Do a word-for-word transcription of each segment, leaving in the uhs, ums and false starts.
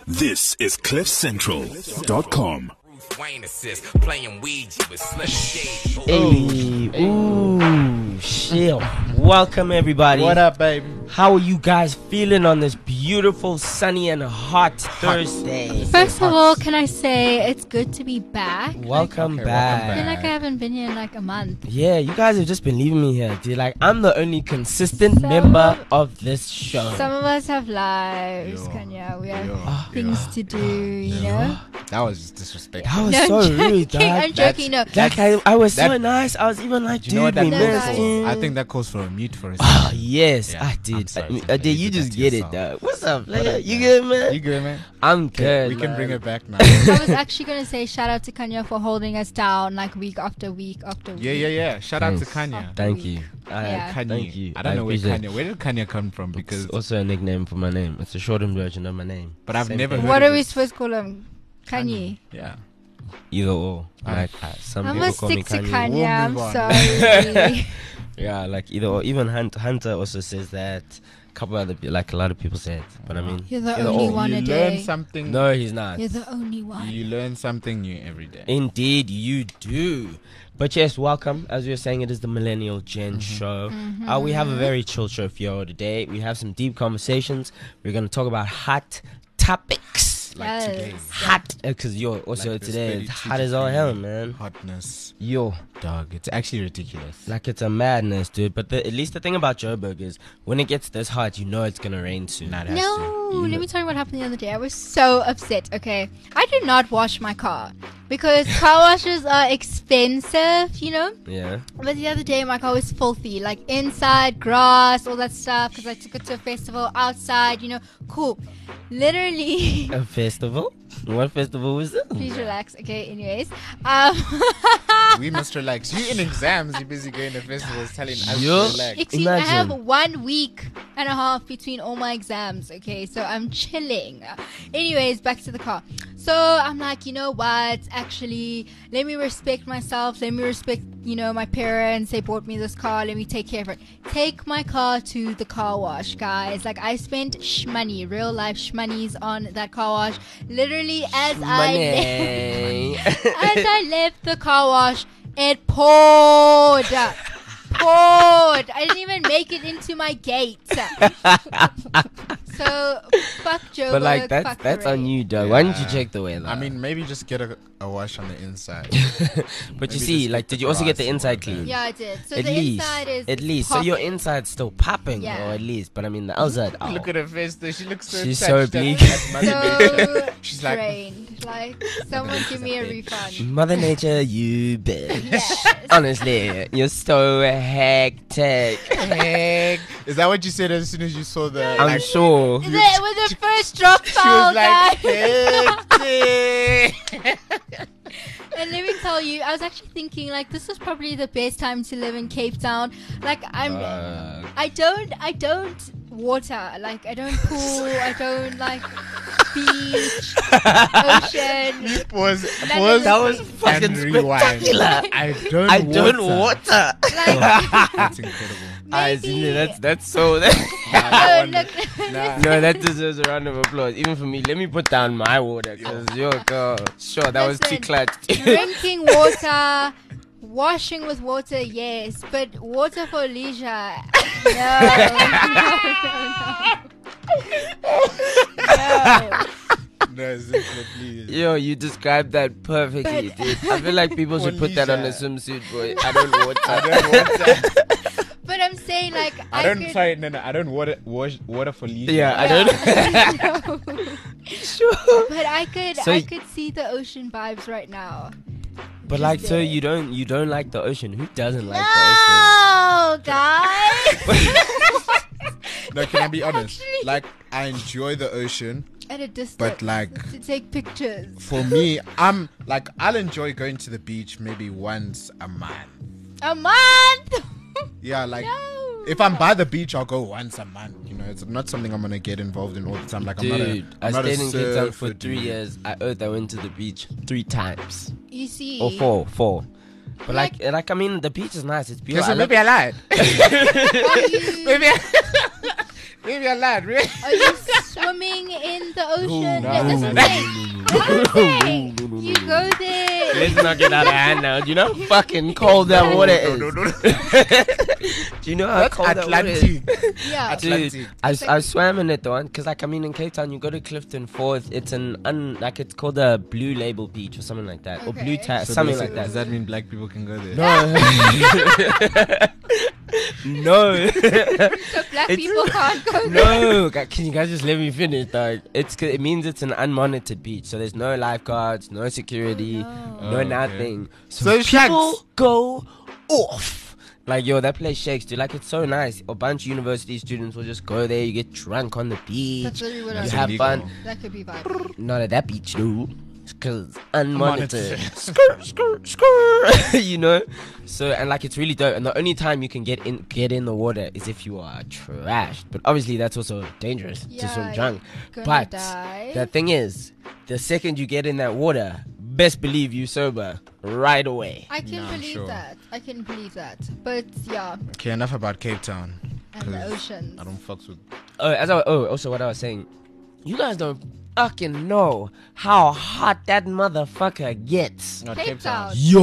This is cliff central dot com. Wayne assist, playing Ouija with Slim Shady. Hey, ooh, chill. Welcome everybody. What up, baby? How are you guys feeling on this beautiful, sunny and hot Thursday? First of all, can I say it's good to be back? Welcome, Okay, back. welcome I feel back. like I haven't been here in like a month. Yeah, you guys have just been leaving me here, dude. Like, I'm the only consistent Some member of- of this show. Some of us have lives, Yo. Kanya. We have Yo. things to do, you know? That was just disrespectful. That was No, so I'm joking. rude, dog. I'm joking. No. Like, I, I was so that- nice. I was even like, Do you know what dude, that we No, calls missed guys. you. for? I think that calls for a mute for a Ah, second. yes, Yeah, I I'm did. sorry, Uh, sorry, uh, sorry. did You you did just that get to it, yourself. dog? What's up, What player? up, You man? good, man? You good, man? I'm Okay, good. we can man. bring it back now. I was actually going to say shout out to Kanya for holding us down like week after week after week. Yeah, yeah, yeah. Shout out to Thanks. Kanya. Thank you. Uh, Yeah. Kanye. Thank you. I don't know where appreciate it. Kanye. Where did Kanye come from? Because It's also a nickname for my name. It's a shortened version of my name. But I've Same never thing. heard What of are we it. supposed to call him? Kanye. Yeah. Either or. Ah. Like uh, some I'm people going to call me stick to Kanye. Kanye. We'll I'm move on. sorry. Yeah, like either or. Even Hunt, Hunter also says that. A couple other pe- like a lot of people say it, but I mean, You're the either only or. one you a learn day. something. No, he's not. You're the only one. You learn something new every day. Indeed, you do. But yes, welcome. As we were saying, it is the Millennial Gen Mm-hmm. Show. Uh, we have a very chill show for you today. We have some deep conversations. We're going to talk about hot topics. Like today. Yes. Hot, because yo, also Like this today very it's two hot to as all three hell, man. Hotness. Yo, Dog. It's actually ridiculous. like it's a madness, dude. But the, at least the thing about Joburg is when it gets this hot, you know it's gonna rain soon. Nah, that's No, You let know- me tell you what happened the other day. I was so upset. Okay, I did not wash my car because car washes are expensive, you know. Yeah. But the other day, my car was filthy, like inside, grass, all that stuff. Because I took it to a festival outside, you know. Cool. Literally. A festival? What festival was this? Please relax. Okay. Anyways, um, We must relax. You in exams, you're busy going to festivals telling us Yo. to relax. excuse me, I have Imagine. one week and a half between all my exams. Okay, so I'm chilling. Anyways, back to the car. So I'm like, you know what? Actually, let me respect myself. Let me respect, you know, my parents. They bought me this car. Let me take care of it. Take my car to the car wash, guys. Like, I spent shmoney, real life shmoneys on that car wash. Literally, as I Money. left, as I left the car wash, it poured. Poured. I didn't even make it into my gate. So, fuck Joburg. But like that's fuck that's the on rain. you, dog. Why didn't you Yeah. check the weather? I mean, maybe just get a, a wash on the inside. but you maybe see, just like, get did the you also get the grass or inside whatever. clean? Yeah, I did. So at the least, inside is at least. So your popping. inside's still popping, Yeah. or at least. But I mean, the outside. Oh. Look at her face though. She looks so She's touched so at- bleak. at Mother Nature. So She's like, drained. Like, someone give me a refund. Mother Nature, you bitch. Yes. Honestly, you're so hectic. heck. Is that what you said as soon as you saw the? I'm like, sure. The, when the first drop She fell, was like, guys. hectic. And let me tell you, I was actually thinking, like, this was probably the best time to live in Cape Town. Like, I'm, Uh, I don't, I don't water. Like, I don't pool. I don't like beach, ocean. Pause. Like, Pause. that was fucking and rewind. spectacular. I don't. I don't water. water. Like, That's incredible. I maybe. see that's that's so. Nah, Oh, that one- look. nah. No, that deserves a round of applause. Even for me, let me put down my water because yo, girl, sure that was too Listen, clutch. Drinking water, washing with water, yes, but water for leisure, no. No, no, no. No, Zinfla, please. Yo, you described that perfectly, But- dude. I feel like people should put that on a Felicia. swimsuit, boy. I don't water. I don't water. But I'm saying, like, I, I don't. could, Sorry, no, no. I don't water. Wash water for leisure. Yeah, I Yeah. don't. No. Sure. But I could, So I y- could see the ocean vibes right now. But Just like, so there. you don't, you don't like the ocean? Who doesn't like No, guys. No, can I be honest? Actually- Like, I enjoy the ocean, At a distance. but like, to take pictures. for me, I'm like, I'll enjoy going to the beach maybe once a month. A month. Yeah, like. No. If I'm by the beach, I'll go once a month. You know, it's not something I'm gonna get involved in all the time. Like, the I'm ocean? Dude, not a, I I'm not a stayed in Cape Town for surfer three dude. years. I oath I went to the beach three times. You see. Or four, four. But like, Like- like, I mean, the beach is nice. It's Okay, beautiful. so I like- maybe I lied. Are you, maybe, I, maybe I lied. Really? are you swimming in the ocean. no, That's what I'm saying. That's what I'm saying. You go there. Let's not get out of hand now. Do you know how fucking cold that water is? No, no, no. Do you know how That's cold that water is? Atlantic. Yeah. Dude, Atlantic. I, s- I swam in it though, because like I mean in Cape Town you go to Clifton Fourth, it's an un, like it's called a blue label beach or something like that, or blue Okay. ta- So something basically, like Does that. that mean black people can go there? No, no, So black It's- people can't go there. no. Gu- Can you guys just let me finish? Dog? It's 'cause it means it's an unmonitored beach, so there's no lifeguards, no security, Oh, no Oh, okay. nothing. So, So people shacks. go off. Like, yo, that place shakes, dude. Like, it's so nice. A bunch of university students will just go there. You get drunk on the beach. That's literally what You I That's was have illegal. fun. That could be vibe. Not at that beach, dude. Because unmonitored. Unmonitored. Skrr, skrr, skrr. You know? So, and like, it's really dope. And the only time you can get in get in the water is if you are trashed. But obviously, that's also dangerous to swim Yeah, drunk. Gonna But die. the thing is, the second you get in that water, best believe you sober right away. I can No, I'm believe sure. that. I can believe that. But yeah, Okay, enough about Cape Town. and the 'Cause oceans. I don't fucks with. Oh, as I, oh, also what I was saying, you guys don't fucking know how hot that motherfucker gets. Not Cape Town. Yo,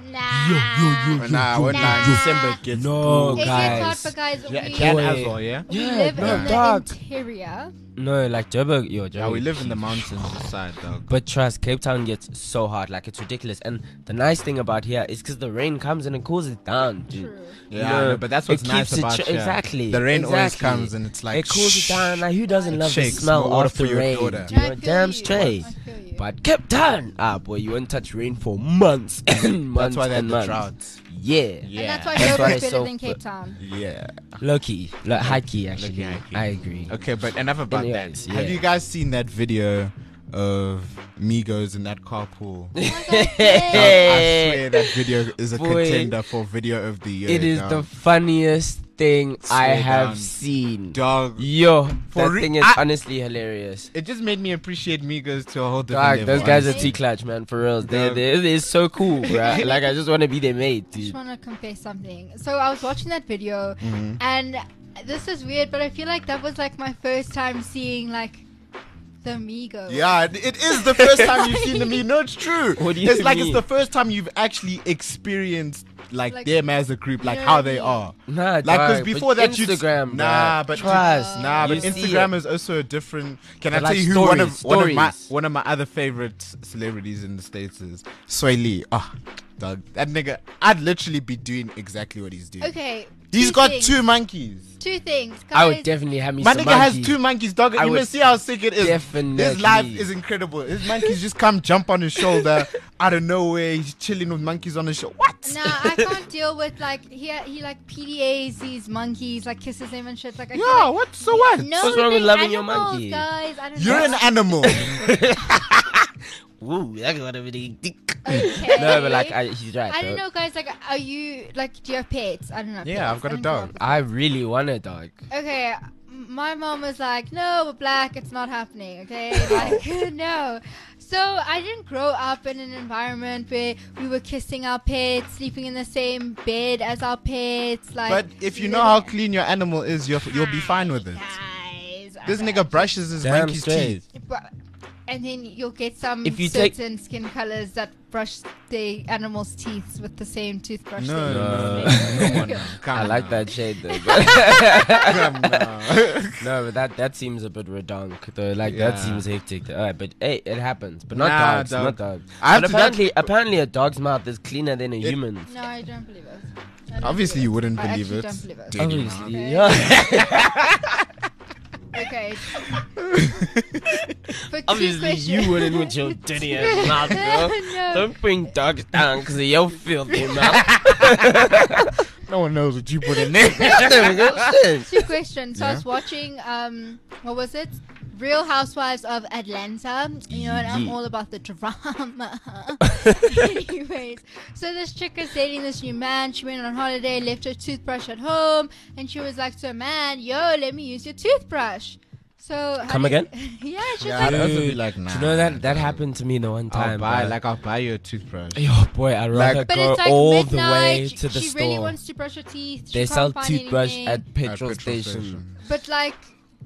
Nah. But nah, when Nah. nah, December it gets No, It gets guys. hot, but guys, Yeah, we, Jan Boy. as well, yeah. we Yeah, live no, in the dog. interior. no, like Joburg, yo, Joburg. Yeah, we live in the mountains side, dog. But trust, Cape Town gets so hot, like it's ridiculous. And the nice thing about here is because the rain comes and it cools it down, dude. True. You Yeah, know, I know, but that's what's it nice keeps it about ch- here. exactly. The rain always exactly. comes and it's like it cools it down. Like who doesn't love Shakes, the smell more water of for the your rain? daughter. You I know, feel damn you. straight. I feel you. But Cape Town, ah boy, you won't touch rain for months and months That's why they have and the months. droughts. Yeah, And that's why That's why Joburg they is better so than Cape fu- Town. Yeah. low key, like high key actually. Low-key, high-key. I agree. Okay, but enough about Anyways, that. Have yeah. you guys seen that video of Migos in that carpool? Oh my God, Dog, yeah. I swear that video is a Boy, contender for video of the year. It is dog. the funniest thing I Swear have down. seen. dog. Yo, For that re- thing is I- honestly hilarious. It just made me appreciate Migos to a whole different Dog, level. those guys are honestly. T-clutch, man, for real. They're, Dog. they're, they're so cool, bro. Like, I just want to be their mate, I just dude. want to confess something. So I was watching that video, Mhm. and this is weird, but I feel like that was like my first time seeing like the Migos. Yeah, it it is the first time you've seen them. No, it's true. What do you it's like it's mean? the first time you've actually experienced like, Like, them as a group, like you know how what I they mean? are. Nah, Like, because dog, before but that, you'd- Instagram, nah, bruh. but trust, Nah, but You see Instagram it. is also a different. Can But I tell like you who one of stories, one of my stories. one of my other favorite celebrities in the states is Sway Lee. Oh, dog, that nigga. I'd literally be doing exactly what he's doing. Okay. He's two got things. two monkeys. Two things. Guys, I would definitely have me My some nigga has monkey. two monkeys, dog. I You would must see how sick it is. definitely. His life is incredible. His monkeys just come jump on his shoulder out of nowhere. He's chilling with monkeys on his shoulder. What? Nah, I can't deal with like he he like P D As these monkeys, like kisses them and shit. Like I feel Yeah, like, what? So what? No, What's wrong with they're loving your animals, monkey? guys? I don't You're know. an animal. Woo, that's what I'm really dick. Okay. No, but like, I, he's right. I don't though. know, guys. Like, are you like? Do you have pets? I don't know. Yeah, pets. I've got I a don't dog. know. I really want a dog. Okay, m- my mom was like, "No, we're black. It's not happening." Okay, like no. So I didn't grow up in an environment where we were kissing our pets, sleeping in the same bed as our pets. Like, But if you know how clean your animal is, you'll you'll be fine with it. Guys, This okay. nigga brushes his Damn monkey's straight. teeth. But- and then you'll get some If you take- certain skin colors that brush the animal's teeth with the same toothbrush. No, they no, use. no, come on now. Come I on like now. that shade though. Come now. No, but that that seems a bit redonk though. Like Yeah. that seems hectic. Alright, but hey, it happens. But not Nah, dogs, dog. not dogs. I have But to- apparently, apparently, a dog's mouth is cleaner than a It- human's. No, I don't believe it. I don't Obviously, believe you it. wouldn't I believe actually it. don't believe it. Dirty Obviously, mouth. yeah. Okay. For two Obviously, questions. you wouldn't with your dirty ass mouth, bro. No. Don't bring dogs down because of your filthy mouth. No one knows what you put in there. There we go. Shit. Two questions. So I Yeah. was watching, um, what was it? Real Housewives of Atlanta. You know, and I'm Yeah. all about the drama. Anyways, so this chick is dating this new man. She went on holiday, left her toothbrush at home, and she was like to a man, "Yo, let me use your toothbrush." So how Come do you- again? yeah, she's Yeah, like, I'd also be Dude, like, nah. Do you know that that happened to me the one I'll time? buy, bro. like, I'll buy you a toothbrush. Yo, boy, I'd Like- rather but go it's like all midnight. the way she to the she store. really wants to brush her teeth. She They can't sell find toothbrush anything. at petrol, At petrol station. But like,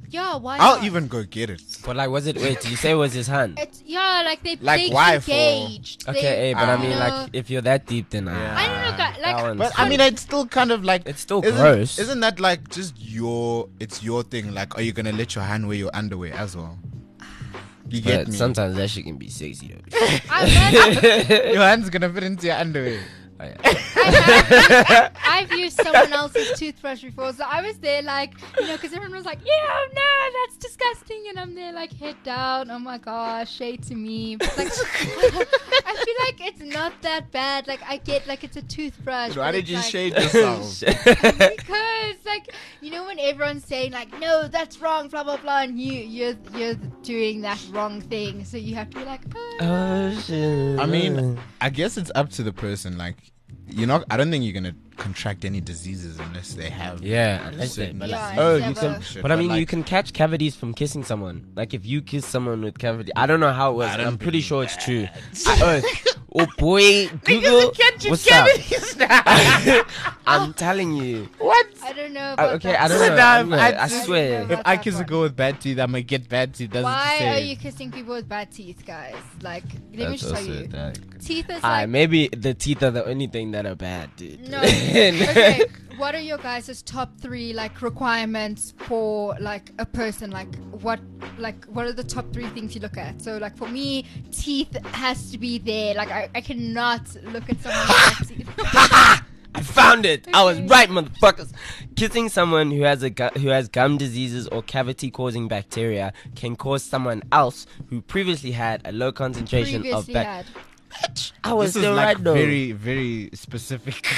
Yeah, why I'll not? even go get it. But like, was it? Wait, did you say it was his hand? It's, yeah, like they Like, they why for- engaged. Okay, They, hey, but I Ah. mean, you like, know, if you're that deep, then Yeah. I don't know, ah, guy- like- that one's- But I mean, it's still kind of like It's still isn't, gross. Isn't that like just your? It's your thing. Like, are you gonna let your hand wear your underwear as well? You get but me? sometimes that shit can be sexy though. I've, Your hand's gonna fit into your underwear. Oh, yeah. I've, I've used someone else's toothbrush before, so I was there like, you know, because everyone was like, "Yeah, no, that's disgusting," and I'm there like head down. Oh my gosh, shade to me. But, like, I feel like it's not that bad. Like I get like it's a toothbrush. Why but did it's you like, shade yourself? Because like you know when everyone's saying like, "No, that's wrong," blah blah blah, and you you're you're doing that wrong thing, so you have to be like, oh. Oh shit. I mean, I guess it's up to the person. Like, you're not. I don't think you're gonna contract any diseases unless they have. yeah, unless they, certain but Yeah, like, oh, you never- can. shit, But I mean, like, you can catch cavities from kissing someone. Like if you kiss someone with cavity, I don't know how it works. I but don't I'm pretty believe sure it's true. I, oh, oh boy, Google. What's up? I'm telling you. What? I don't know. Uh, About okay, that. I don't know. Sit down, I'm gonna- I'd I say- swear. About If I that kiss a one. girl with bad teeth, I might get bad teeth. That's Why the same. are you kissing people with bad teeth, guys? Like, let me just tell you, teeth is Ah, like maybe the teeth are the only thing that are bad, dude. no. Okay, what are your guys' top three like requirements for like a person? Like, what like what are the top three things you look at? So, like for me, teeth has to be there. Like, I, I cannot look at someone with bad teeth. I found it. I was Okay. right, motherfuckers. Kissing someone who has a gu- who has gum diseases or cavity-causing bacteria can cause someone else who previously had a low concentration of Previously bac- had. I was This is still like right though. very, very specific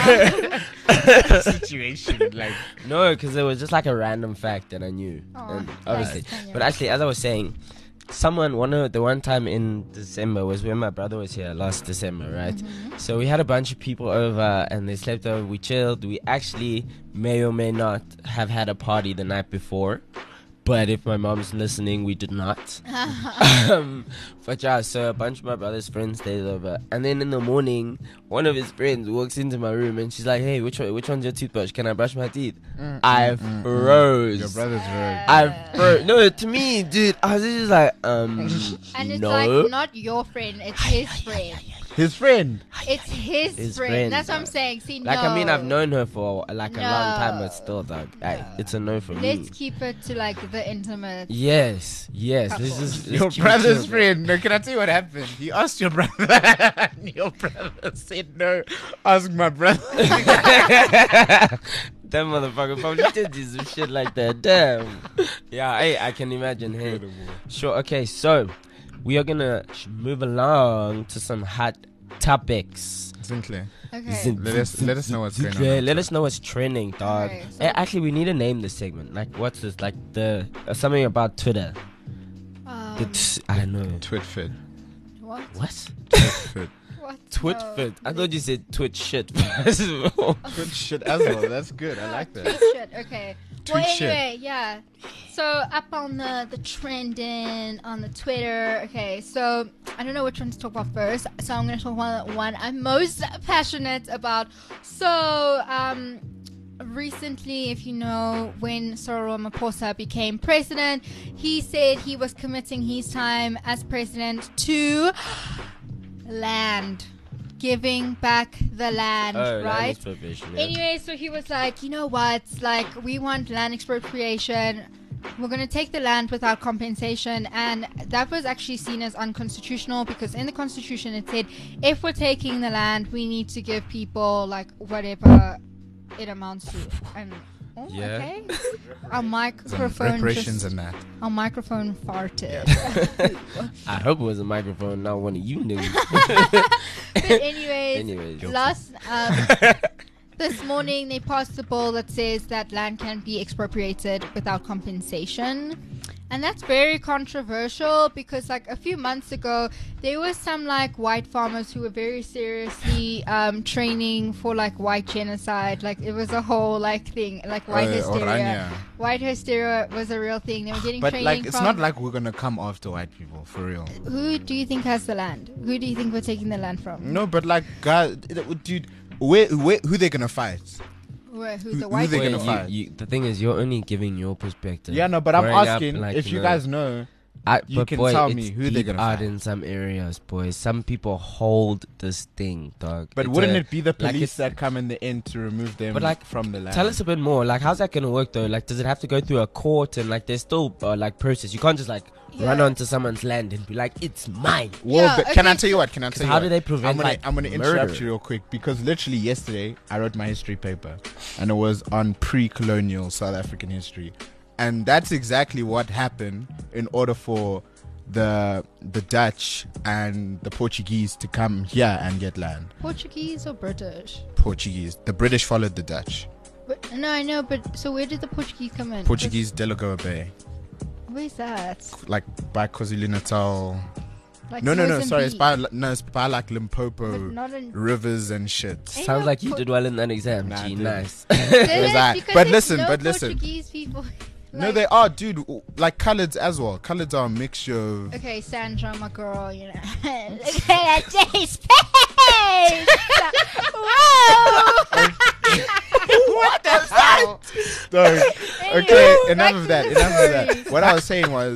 situation. Like, No, because it was just like a random fact that I knew. Aw, And thanks, obviously, Tanya. but actually, as I was saying, someone one of the one time in December was when my brother was here last December, right? Mm-hmm. So we had a bunch of people over and they slept over. We chilled. We actually may or may not have had a party the night before. But if my mom's listening, we did not. um, but yeah, so a bunch of my brother's friends stayed over, and then in the morning, one of his friends walks into my room and she's like, "Hey, which one, which one's your toothbrush? Can I brush my teeth?" I froze. your brother's right. I froze. No, to me, dude, I was just like, um, And it's no. like not your friend, it's his friend. His friend. It's his, His friend. friend, That's what I'm dog. saying. See, Like, no. I mean, I've known her for like a long time, No. but still, dog, I, it's a no for Let's me. keep it to like the intimate. Yes, yes. Let's Couple. just, let's Your keep it brother's chill. friend. No, can I tell you what happened? He asked your brother, and your brother said no. Ask my brother. That motherfucker probably did do some shit like that. Damn. Yeah, hey, I can imagine. Hey, sure. Okay, so we are gonna sh- move along to some hot topics. Sinclair. Okay. Let us- let us know what's going on Yeah, outside. let us know what's trending, dog. Okay, so- Hey, actually, we need to name this segment. Like, what's this? Like the uh, something about Twitter. Um, The t- I don't know. Twitfit. what? What? Twitfit. What? Twit No. fit. I thought you said twitch shit. first of all. Twit shit as well. That's good. I like Tweet that. shit. Okay. Tweet well, shit. anyway, yeah. So up on the the trending on the Twitter. Okay, so I don't know which one to talk about first. So I'm gonna talk about the one I'm most passionate about. So um. Recently, if you know, when Cyril Ramaphosa became president, he said he was committing his time as president to land, giving back the land, Oh, land right? expropriation, yeah. Anyway, so he was like, you know what? Like, we want land expropriation. We're going to take the land without compensation. And that was actually seen as unconstitutional because in the Constitution it said if we're taking the land, we need to give people, like, whatever it amounts to. And, oh, Yeah. okay. Our Some microphone reparations just, and that. our microphone farted. I hope it was a microphone, not one of you niggas. But anyways, Anyways. last um, this morning they passed a bill that says that land can be expropriated without compensation. And that's very controversial because like a few months ago there was some like white farmers who were very seriously um, training for like white genocide. Like it was a whole like thing, like white Uh, hysteria. Orania. White hysteria was a real thing. They were getting But training like, it's from not like we're gonna come after white people for real. who do you think has the land? Who do you think we're taking the land from? No, but like, God, dude, where, where, who they gonna fight? Where, who Who- the who white they Wait, gonna people? you- find? you- the thing is, you're only giving your perspective. Yeah, no, but I'm Growing up, asking like, if you know, guys know. I, you but can boy, tell it's me who they're deep gonna out find. in some areas, boys. Some people hold this thing, dog. But It's wouldn't a- it be the like police it's- that come in the end to remove them But, like, from the land? Tell us a bit more. Like, how's that gonna work though? Like, does it have to go through a court and like there's still uh, like process? You can't just like run Yeah. onto someone's land and be like, it's mine. Well, Yeah, but can I okay, tell you what? Can I tell you how what? do they prevent, I'm gonna, like, I'm gonna interrupt murder? you real quick because literally yesterday I wrote my history paper, and it was on pre-colonial South African history, and that's exactly what happened in order for the the Dutch and the Portuguese to come here and get land. Portuguese or British? Portuguese. The British followed the Dutch. But, no, I know, but so where did the Portuguese come in? Portuguese Delagoa Bay, Where's that? like by KwaZulu Natal. Like No, no, no. Sorry, it's Mozambique. by no, it's by like But Limpopo not in. rivers and shit. Ain't Sounds no like you Por- did well in that exam. Nah, I Gee, didn't. nice. There is, that? because But there's listen, no but listen. Portuguese people. No, Like- they are, dude. Like coloureds as well. Coloureds are a mixture of. Okay, Sandra, my girl, you know. Look at that Jay's face! Whoa! What the fuck? Dog. Anyway, Okay, back enough to of that. the Enough of that. stories. What I was saying was.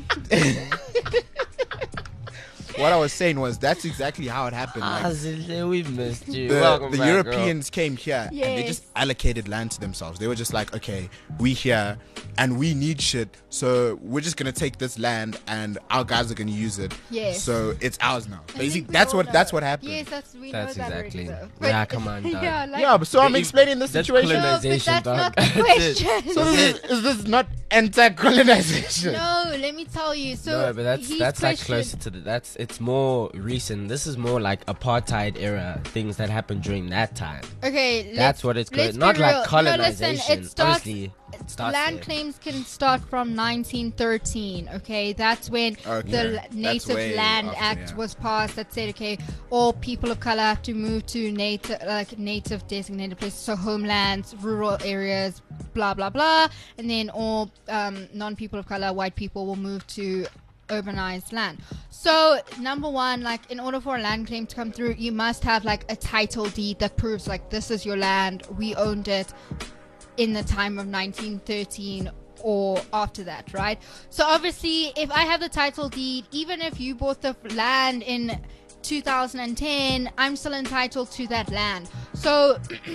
What I was saying was that's exactly how it happened. Ah, Like, Zille, we missed you. the, Welcome the back, girl. Europeans came here and they just Yes. allocated land to themselves. They were just like, okay, we here and we need shit, so we're just gonna take this land and our guys are gonna use it. Yes. So it's ours now. I Basically, think we that's all what know. that's what happened. Yes, that's we That's know that exactly- already, though. Yeah, But- come on, dog. yeah, like, Yeah, but so I'm But explaining the that's situation. no, but colonization, that's dog. not the That's it. question. So is, is this not anti-colonization? No, let me tell you. So no, but that's he's that's like questioned- closer to the. That's it's more recent. This is more like apartheid era things that happened during that time. Okay, That's let's- what it's let's called. Not be like real. colonization. No, listen, it starts. Obviously, it starts Land there. claims can start from nineteen thirteen. Okay, that's when Okay, the that's Native way Land after, Act yeah. was passed. That said, okay, all people of color have to move to native, like native designated places, so homelands, rural areas, blah blah blah, and then all um, non-people of color, white people, will move to urbanized land. So number one, like in order for a land claim to come through, you must have like a title deed that proves like this is your land, we owned it in the time of nineteen thirteen or after that, right? So obviously if I have the title deed, even if you bought the land in two thousand ten, I'm still entitled to that land. So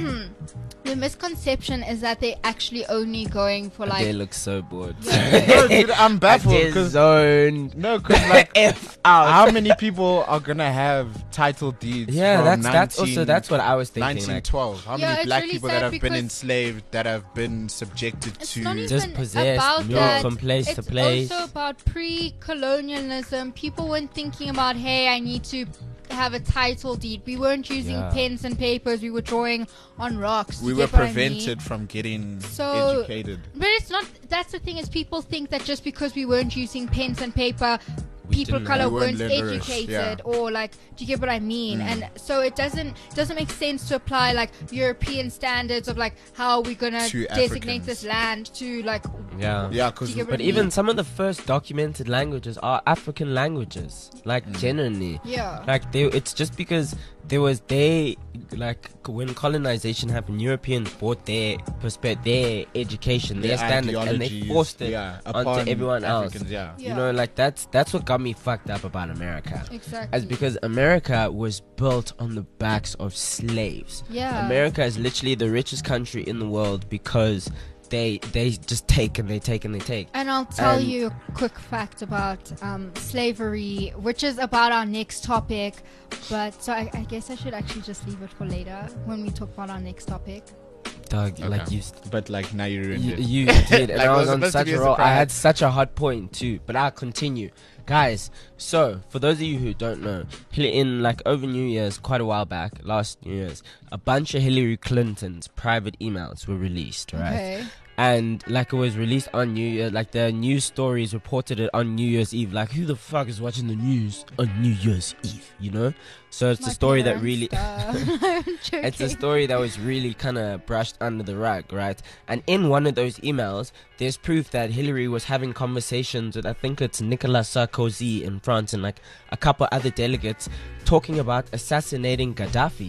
the misconception is that they're actually only going for They like look so bored. No, dude, I'm baffled I because zoned. no, because like F out. how many people are gonna have title deeds? Yeah, from that's that's nineteen also that's what I was thinking. nineteen Like, twelve. How Yeah, many it's black really people sad that have been because- enslaved, that have been subjected it's to? not even Just possessed, about moved that. from place to it's place. also about pre-colonialism. People weren't thinking about, hey, I need to have a title deed. We weren't using Yeah. pens and papers. We were drawing on rocks. we You were get what I mean? prevented from getting So- educated. But it's not. That's the thing is, people think that just because we weren't using pens and paper, We people of didn't color have- We weren't weren't literate, educated, yeah. or like, do you get what I mean? And so it doesn't doesn't make sense to apply like European standards of like how we're gonna To designate Africans. this land to like. yeah. Yeah, because Do you get But what I even mean? some of the first documented languages are African languages. Like Mm. genuinely. Yeah. Like they it's just because there was they like when colonization happened, Europeans brought their perspective, their education, their, standards, and they ideologies, forced it yeah, onto upon everyone else. Africans, yeah. Yeah. You know, like that's that's what got me fucked up about America. Exactly. As because America was built on the backs of slaves. Yeah. America is literally the richest country in the world because they they just take and they take and they take. And I'll tell And- you a quick fact about um, slavery, which is about our next topic. But so I, I guess I should actually just leave it for later when we talk about our next topic. Dog, like Okay. you, But like now you ruined you, it. you did, and Like, I it was was on supposed to such be a a roll. I surprise. had such a hot point too, but I'll continue, guys. So for those of you who don't know, Hil- in like over New Year's, quite a while back, last New Year's, a bunch of Hillary Clinton's private emails were released, right? Okay. And like it was released on New Year, like the news stories reported it on New Year's Eve. Like who the fuck is watching the news on New Year's Eve? You know, so it's My a story that parents, really. uh, I'm joking. It's a story that was really kind of brushed under the rug, right? And in one of those emails, there's proof that Hillary was having conversations with, I think it's Nicolas Sarkozy in France and like a couple other delegates talking about assassinating Gaddafi.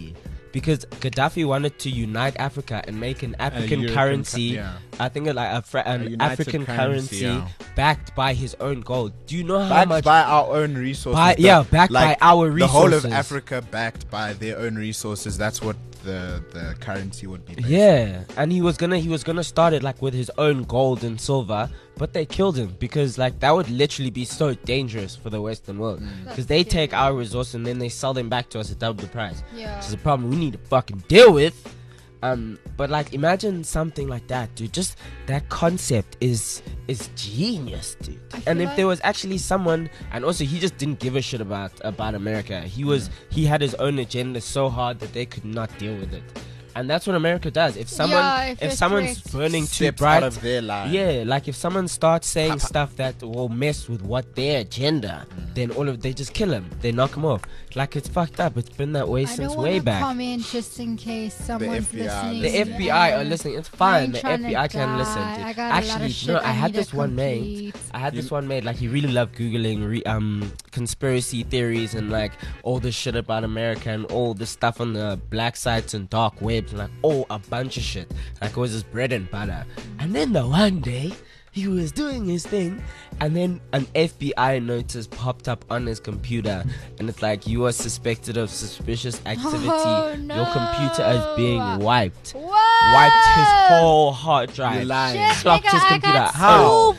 because Gaddafi wanted to unite Africa and make an African European currency. co- yeah. I think like a fra- an united African currency, currency, yeah. backed by his own gold. Do you know how Backed much? by our own resources. By- the- yeah, backed like, by our The whole of resources. Africa backed by their own resources. That's what the the currency would be. Based Yeah, and he was gonna he was gonna start it like with his own gold and silver, but they killed him because like that would literally be so dangerous for the Western world Mm. because they take our resources and then they sell them back to us at double the price. Yeah. It's a problem we need to fucking deal with. Um, but like imagine something like that, dude. Just that concept is is genius, dude. I And feel if there like- was actually someone, and also he just didn't give a shit about about America. He was he had his own agenda so hard that they could not deal with it. And that's what America does. If someone Yeah, if if, you're someone's correct. burning too Steps bright, out of their line. yeah, like if someone starts saying stuff that will mess with what their agenda, Mm. then all of they just kill him. They knock him off. Like it's fucked up. It's been that way I since don't way want to back. comment just in case someone's F B I listening. The F B I are listening. It's fine. ain't The trying F B I to can die. listen. I To. got a lot of Actually, shit no. I I had need this to one made. complete. I had this one made. Like he really loved googling re- um conspiracy theories and like all the shit about America and all the stuff on the black sites and dark webs and like oh a bunch of shit. Like it was his bread and butter. And then the one day he was doing his thing, and then an F B I notice popped up on his computer, and it's like you are suspected of suspicious activity. Oh, Your computer is being no. wiped. What? Wiped his whole hard drive. You're lying. Shit, Clocked nigga, his I computer. got How?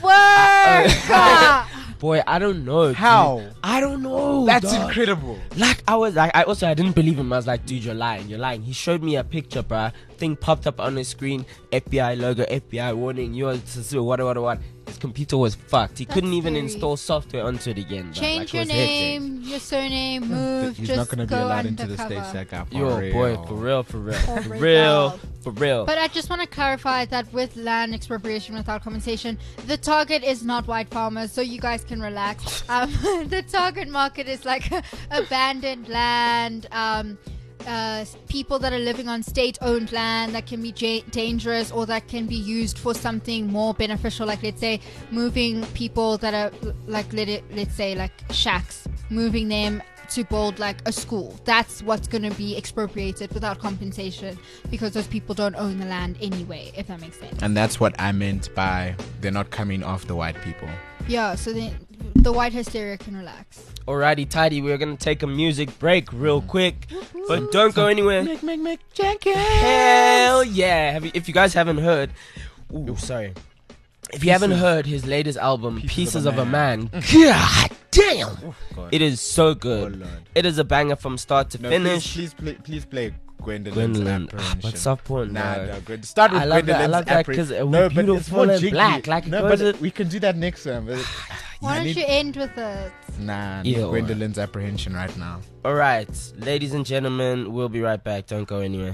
schoolwork. Boy, I don't know. dude. How? I don't know. That's dog. incredible. Like I was like I also I didn't believe him. I was like, dude, you're lying. You're lying. He showed me a picture, bruh. Thing popped up on his screen. F B I logo, F B I warning. You are what what what. His computer was fucked. He That's couldn't even scary. install software onto it again. bruh. Change Like, it your was hectic. name, your surname, move. He's just not going to be go allowed into the undercover. states. That guy. For Yo, real. boy, for real, for real, For for real. real, for real. But I just want to clarify that with land expropriation without compensation, the target is not white farmers, so you guys can relax. Um, the target market is like abandoned land, um, uh, people that are living on state-owned land that can be ja- dangerous or that can be used for something more beneficial. Like let's say moving people that are like let it, let's say like shacks, moving them to build like a school. That's what's going to be expropriated without compensation because those people don't own the land anyway, if that makes sense. And that's what I meant by they're not coming off the white people. Yeah, so then the white hysteria can relax. Alrighty, tidy. We're gonna take a music break real quick, but don't go anywhere. Make, make, make, Jenkins. Hell yeah! Have you, if you guys haven't heard, ooh, sorry. If you haven't heard his latest album, Pieces, Pieces of of a a Man, god damn, God. it is so Oh, good. Lord. It is a banger from start to No, finish. Please, please, play, please play Gwendolyn's Gwendolyn, ah, apprehension. but soft porn, Nah, no. no, good. Start with I love that- I Gwendolyn's love that 'cause, apprehension. uh, No, we're but it's beautiful more and jiggy. black, like it no, goes but with- we can do that next time. But Why I don't need- you end with it? Nah, Either no, or. Gwendolyn's apprehension right now. All right, ladies and gentlemen, we'll be right back. Don't go anywhere.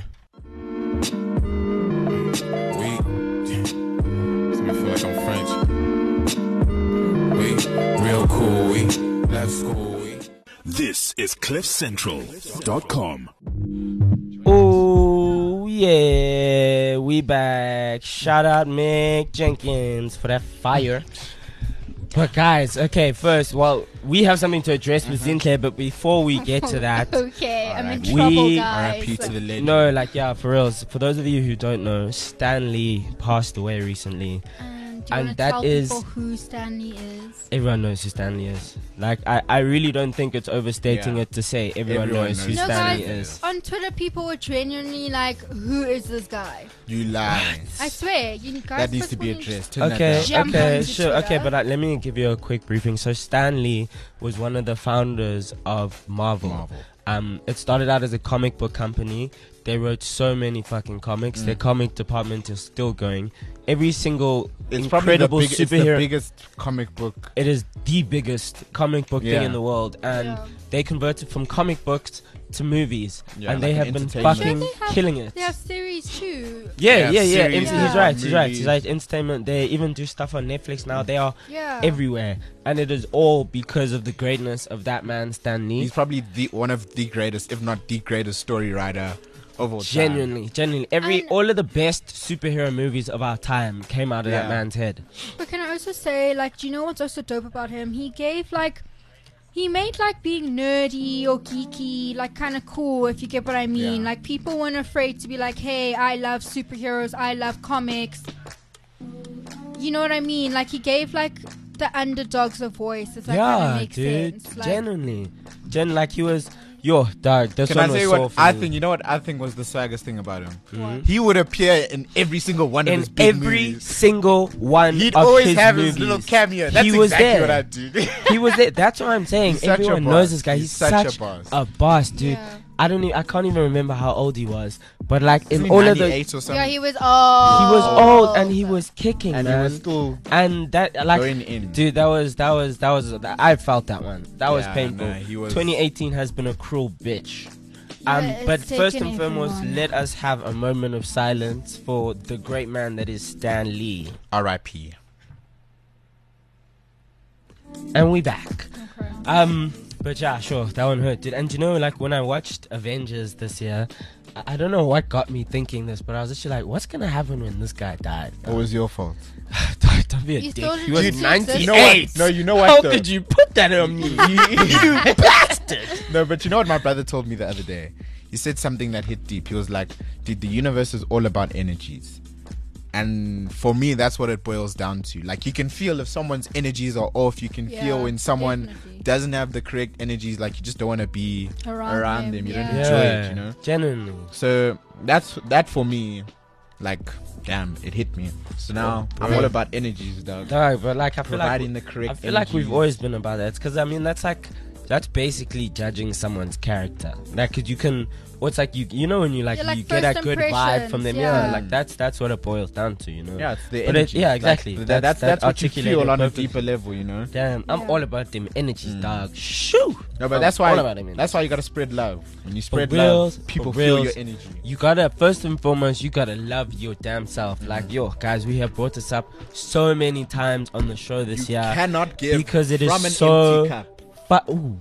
We, makes me feel like I'm French. We, real cool. We, let's go. We. This is cliff central dot com. Oh yeah, we back. Shout out Mick Jenkins for that fire. But guys, okay, first, well, we have something to address with Sinclair, but before we get to that, Okay, I'm in Alright. trouble, We- guys. R I P to the legend. no, like yeah, for real. For those of you who don't know, Stan Lee passed away recently. And do you and want to that tell is- people who Stanley is? Everyone knows who Stanley is. Like, I, I really don't think it's overstating Yeah. it to say everyone, Everyone knows, who knows No, Stanley guys, is. on Twitter, people were genuinely like, who is this guy? You lie. I swear, you guys That needs first to be wanted- addressed. Turn that Okay, down. Jump okay, onto sure, okay, Twitter. but uh, let me give you a quick briefing. So Stan Lee was one of the founders of Marvel. Marvel. Um, it started out as a comic book company. They wrote so many fucking comics. Mm. Their comic department is still going. Every single It's probably the, incredible big, it's the superhero. biggest comic book. It is the biggest comic book thing Yeah. in the world, and Yeah. they converted from comic books to movies, Yeah, and they like have been entertainment. fucking Sure, they have- killing it. They have series too. Yeah, Yeah, yeah, yeah. series, Ent- yeah, He's right. He's right. He's movies. right. Entertainment. They even do stuff on Netflix now. They are Yeah. everywhere, and it is all because of the greatness of that man, Stan Lee. He's probably the one of the greatest, if not the greatest, story writer of all time. Genuinely, genuinely, every And- all of the best superhero movies of our time came out of that Yeah. man's head. But can I also say, like, do you know what's also dope about him? He gave like he made like being nerdy or geeky like kind of cool, if you get what I mean. Yeah. Like people weren't afraid to be like, hey, I love superheroes, I love comics. You know what I mean? Like he gave like the underdogs a voice, if that kind Yeah, of makes dude. sense. Like, Genuinely. Gen like he was yo, dog, this Can one I was say so what for I me. think? You know what I think was the swaggest thing about him? What? He would appear in every single one of In his big every movies. single one He'd of always his have movies. his little cameo. That's he was exactly there. what I do. He was there. That's what I'm saying. He's such a Everyone boss. knows this guy. He's, He's such such a boss. a boss, dude. Yeah. I don't. Even, I can't even remember how old he was. But like in Isn't he all of the, he ninety-eight or something? Yeah, he was old. was old and he was kicking, and man. he was still and that like, going in. dude, that was that was that was. I felt that one. That was Yeah, painful. nah, he was- twenty eighteen has been a cruel bitch. Yeah, Um, it's but first taken and foremost, everyone. let us have a moment of silence for the great man that is Stan Lee. R I P And we back. Okay. Um, but yeah, sure, that one hurt, dude. And you know, like when I watched Avengers this year, I, I don't know what got me thinking this, but I was actually like, what's gonna happen when this guy died? What was your fault? don't, don't be a You dick. thought He it was didn't ninety-eight. exist? You know what? No, you know what? How though? could you put that on me? you bastard! No, but you know what my brother told me the other day? He said something that hit deep. He was like, dude, the universe is all about energies. And for me, that's what it boils down to. Like, you can feel if someone's energies are off. You can Yeah, feel when someone definitely. doesn't have the correct energies. Like, you just don't want to be Around around, them, them. You yeah. don't enjoy it, you know? Genuinely. So that's that for me. Like, damn, it hit me. So now Bro. I'm all about energies, dog. Dog, but like I feel Providing like the correct I feel like we've energies. always been about that. Because I mean, that's like that's basically judging someone's character. Like, 'cause you can, or it's like you you know when you like Yeah, like you get a first good vibe from them. Yeah. impressions, like that's that's what it boils down to, you know. Yeah, it's the But it- energy. yeah, Like, exactly. that- That's- that's that that's what you articulated feel on a perfectly. deeper level, you know. Damn, I'm Yeah. all about them energies, Mm. dog. Shoo. No, but I'm that's all why about them that's why you gotta spread love. When you spread reals, love, people for feel reals. your energy. You gotta first and foremost, you gotta love your damn self. Like yo, guys, we have brought this up so many times on the show this You year. cannot give because it is from an so- empty cup. But ooh,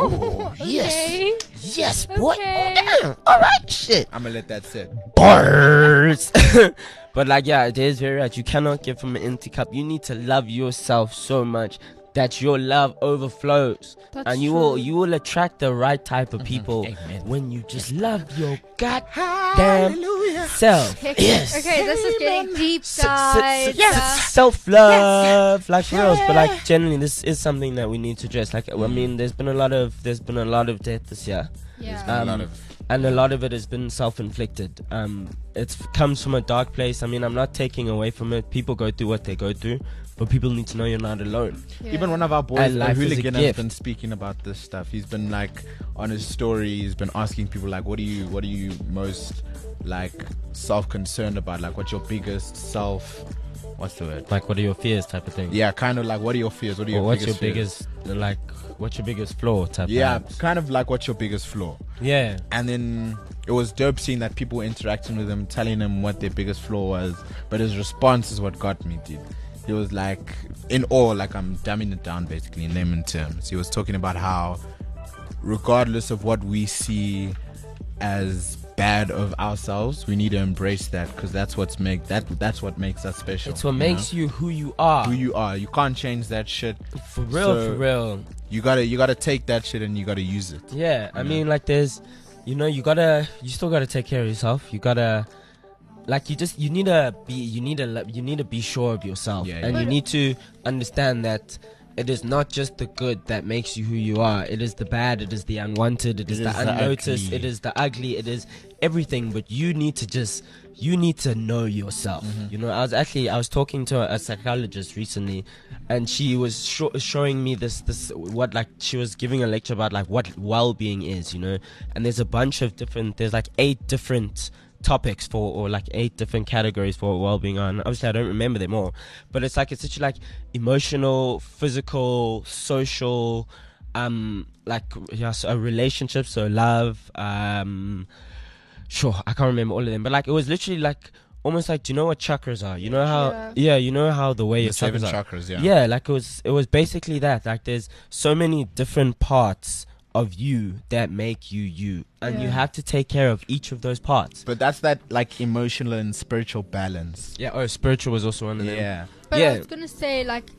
Okay. yes, boy. Okay. Oh, damn. All right, shit. I'm gonna let that sit. Bars. But like, yeah, it is very right. You cannot give from an empty cup. You need to love yourself so much that your love overflows, That's and you will true. you will attract the right type of people Amen. when you just love your goddamn self. Okay, Yes. okay, this is getting deep, S- guys. s- s- self-love, like for reals. But like, generally, this is something that we need to address. Like, I mean, there's been a lot of there's been a lot of death this year. Yeah. Um, a lot of and a lot of it has been self-inflicted. Um, it comes from a dark place. I mean, I'm not taking away from it. People go through what they go through, but people need to know you're not alone. Yeah. Even one of our boys, And a life is a hooligan, has gift. been speaking about this stuff. He's been like on his story. He's been asking people like, "What are you? What are you most like self-concerned about? Like, what's your biggest self? What's the word? Like, what are your fears, type of thing. Yeah, kind of like, what are your fears? What are Or your what's biggest your fears? biggest like? What's your biggest flaw, type. Yeah, vibes. kind of like what's your biggest flaw? Yeah. And then it was dope seeing that people were interacting with him, telling him what their biggest flaw was. But his response is what got me, dude. He was like, in awe, like I'm dumbing it down basically in layman terms. He was talking about how, regardless of what we see as bad of ourselves, we need to embrace that because that's what's make that that's what makes us special. It's what you makes know? you who you are. who you are. You can't change that shit. For real, So- for real. You gotta you gotta take that shit and you gotta use it. Yeah, I Yeah. mean, like, there's, you know, you gotta, you still gotta take care of yourself. You gotta, like, you just, you need to be, you need to, le- you need to be sure of yourself, Yeah, and yeah. you need to understand that it is not just the good that makes you who you are. It is the bad. It is the unwanted. It is It the is the unnoticed. ugly. It is the ugly. It is everything. But you need to just, you need to know yourself. Mm-hmm. You know, I was actually, I was talking to a, a psychologist recently, and she was sho- showing me this, this, what, like, she was giving a lecture about like what well-being is. You know, and there's a bunch of different. There's like eight different topics for, or like eight different categories for well-being on. Obviously I don't remember them all, but it's like, it's such like emotional, physical, social, um like, yeah, so uh, relationships, so love, um sure, I can't remember all of them, but like, it was literally like almost like, do you know what chakras are? You know how Yeah. yeah, you know how the way The your seven chakras are. chakras, yeah. Yeah, like it was it was basically that. Like, there's so many different parts of you that make you you, and you Yeah. have to take care of each of those parts. But that's that like emotional and spiritual balance. Yeah, oh, spiritual was also one of them. Yeah. But Yeah. I was gonna say, like,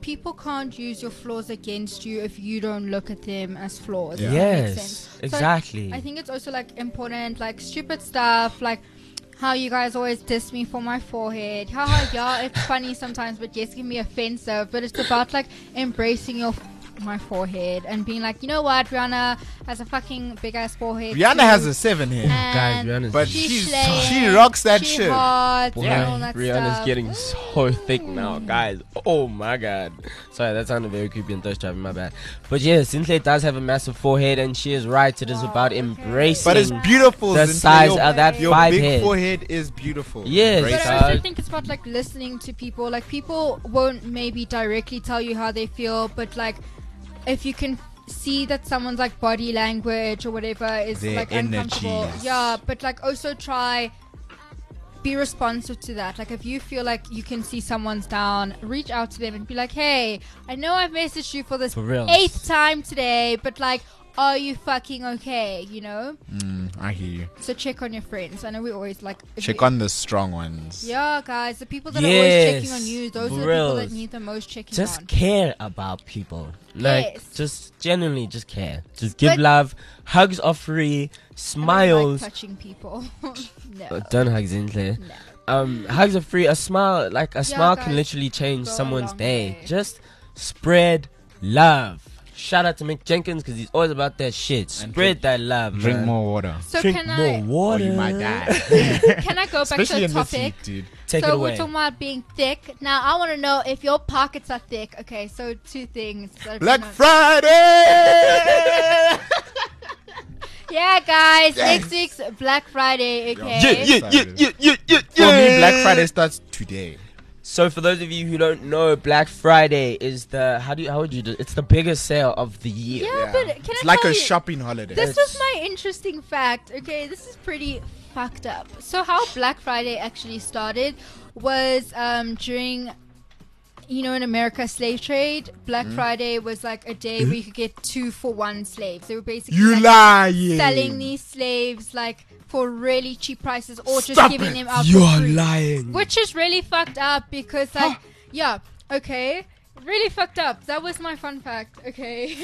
people can't use your flaws against you if you don't look at them as flaws. Yeah. If that makes Yes, sense. So exactly. I think it's also like important, like stupid stuff, like how you guys always diss me for my forehead. Haha, yeah, it's funny sometimes, but yes, it can be offensive. But it's about like embracing your my forehead and being like, you know what, Rihanna has a fucking big ass forehead. Rihanna too, has a seven here. Guys, and Rihanna's But she's she's slaying, she rocks that she shit. hot, Boy, and all that Rihanna's stuff. getting so thick now, guys. Oh my god. Sorry, that sounded very creepy and thirst trapping, my bad. But yeah, Cynthia does have a massive forehead, and she is right. It is Wow, about okay. embracing But it's beautiful. the Cynthia. size your, of that your five big head. forehead is beautiful. Yes. Embrace But Right, I it. also uh, think it's about like listening to people. Like people won't maybe directly tell you how they feel, but like if you can see that someone's like body language or whatever is Their like uncomfortable, energies. yeah. But like also try be responsive to that. Like if you feel like you can see someone's down, reach out to them and be like, hey, I know I've messaged you for this For real. eighth time today, but like, are you fucking okay? You know. Mm, I hear you. So check on your friends. I know we always like if Check we- on the strong ones. Yeah, guys, the people that are always checking Yes, on you, those are the for people that reals. need the most checking Just on. care about people. Like, Yes. just genuinely just care. Just give But- love. Hugs are free. I don't Smiles. like touching people. no. Uh, don't hug Zintle. no. Um, hugs are free. A smile, like a Yeah, smile, guys, can literally change go a someone's long day. way. Just spread love. Shout out to Mick Jenkins because he's always about that shit. And Spread that love. Drink man. more water. So Drink can more I Or water. you might die. can I go back Especially to in the this topic? heat, dude. Take so it we're away. talking about being thick. Now I want to know if your pockets are thick. Okay, so two things. that Black you know- Friday! Yeah, guys, Yes. next week's Black Friday. Okay. Yeah, yeah, yeah, yeah, yeah, yeah, For me, yeah. Black Friday starts today. So for those of you who don't know, Black Friday is the how do you how would you do? It's the biggest sale of the year. Yeah, but can it's I like tell a you- shopping holiday. This was my interesting fact. Okay, this is pretty fucked up. So how Black Friday actually started was um, during, you know, in America, slave trade. Black Mm-hmm. Friday was like a day where you could get two for one slaves. They were basically You like, lying. selling these slaves like for really cheap prices or just Stop giving it. them out You're for free. lying. Which is really fucked up because like yeah, okay. Really fucked up. That was my fun fact. Okay.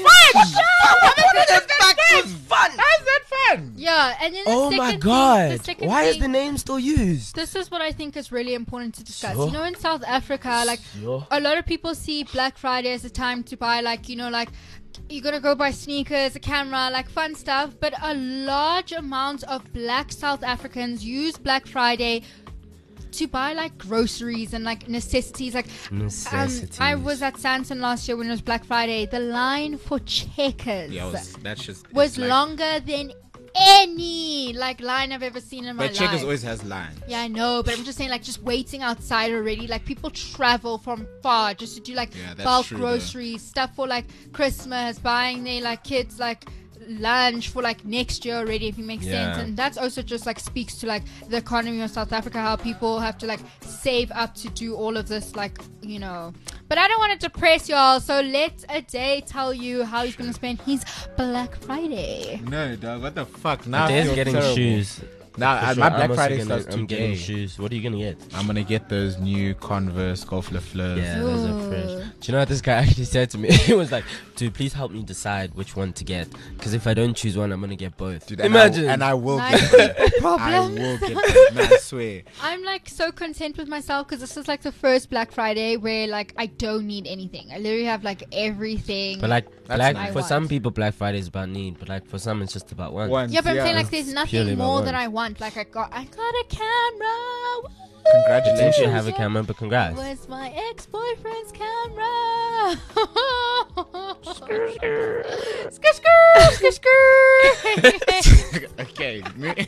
fun. How's that fun? Yeah, and then the Oh second my thing- god. the second Why is thing- the name still used? This is what I think is really important to discuss. Sure. You know, in South Africa, like Sure. a lot of people see Black Friday as a time to buy, like, you know, like you're gonna go buy sneakers, a camera, like fun stuff. But a large amount of Black South Africans use Black Friday to buy like groceries and like necessities. Like, um, Necessities. I was at Santon last year when it was Black Friday. The line for Checkers Yeah, it was, that's just. was it's like- longer than any like line I've ever seen in my But life. Checkers always has lines. Yeah, I know, but I'm just saying, like, just waiting outside already. Like, people travel from far just to do, like, Yeah, that's bulk true, though. groceries, stuff for, like, Christmas, buying their, like, kids, like, lunch for, like, next year already, if it makes Yeah. sense. And that's also just, like, speaks to, like, the economy of South Africa, how people have to, like, save up to do all of this, like, you know. But I don't want to depress y'all, so let a day tell you how he's going to spend his Black Friday. No, dog. What the fuck? Now I Dave's feel getting terrible. shoes. Now, For uh, sure. my I'm Black also Friday gonna- starts I'm getting today. shoes. What are you gonna get? I'm gonna get those new Converse Golf Fleurs. Yeah, those are Ooh. fresh. Do you know what this guy actually said to me? He was like, "Dude, please help me decide which one to get. Because if I don't choose one, I'm gonna get both." Dude, and Imagine. I, and I will Nice get them. I problems. will get them. Man, I swear. I'm like so content with myself because this is like the first Black Friday where like I don't need anything. I literally have like everything. But like, That's black nice. for I some want. people, Black Friday is about need. But like for some, it's just about want. Once, yeah, but I'm saying like It's there's purely nothing about more that want. I want. Like I got, I got a camera. Woo! Since Congratulations. you have a camera, but congrats. Was my ex-boyfriend's camera. skr skr skr skr. Okay.